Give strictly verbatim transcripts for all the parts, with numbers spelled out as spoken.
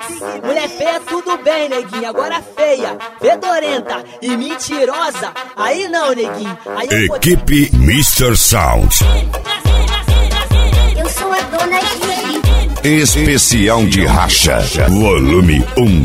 Mulher feia tudo bem, neguinho, agora feia, fedorenta e mentirosa, aí não, neguinho. Aí eu Equipe vou... mister Sound. Eu sou a dona Gili. Especial de racha, volume um.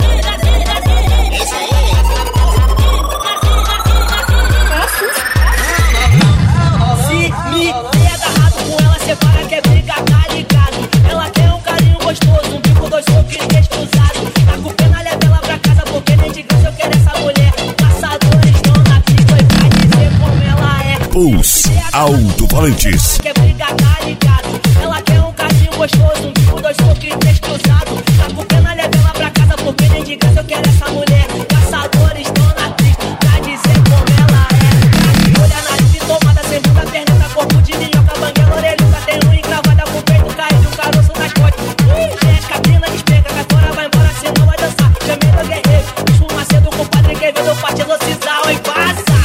Gostoso, um bico, dois socos e texto usado. Tá com pena, leva ela pra casa, porque nem de graça eu quero essa mulher. Caçadores estão na tribo e vai dizer como ela é. Pulse Alto-Falantes. Quer brigar, tá ligado? Ela quer um carinho gostoso, um bico, dois socos e texto usado. Tá com pena, leva ela pra casa, porque nem de graça eu quero essa mulher. Caçadores estão na tribo pra dizer como ela é. Olha na nariz e tomada, sem bunda, perneta, corpo de minhoca, banguela, orelhuda, tem um encravada com o peito, caído, um caroço nas costas. Cabrina despega, cai fora, vai embora, senão vai dançar. Chamei meu guerreiro, puxo um cedo com o padre que veio, parte velocidade, oi, passa.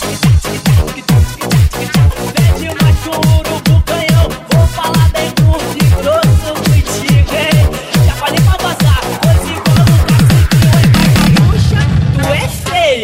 Pede mais que um urubu canhão, vou falar bem curto e grosso contigo, hein. Já falei pra vazar, hoje igual no cacique, oi, vai pra puxa, tu é feia.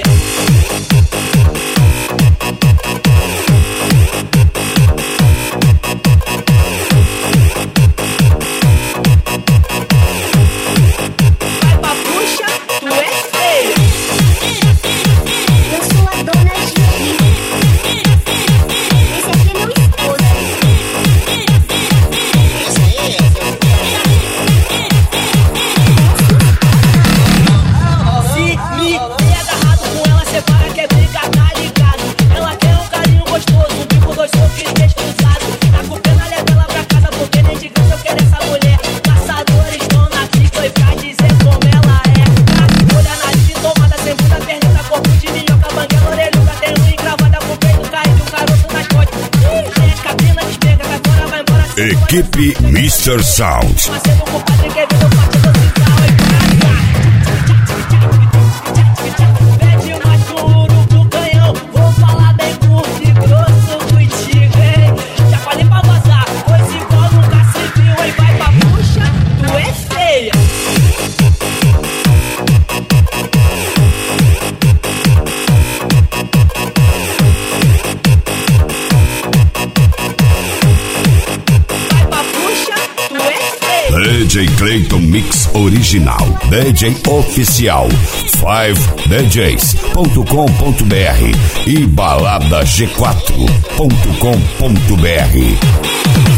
Equipe mister Sound. Pede mais que um urubu canhão, vou falar bem curto e grosso contigo, hein. Já falei pra vazar, pois igual no cacique, oi, vai pra puxa, tu é feia. D J Clayton Mix Original, D J Oficial, cinco d js ponto com ponto b r e balada g quatro ponto com ponto b r.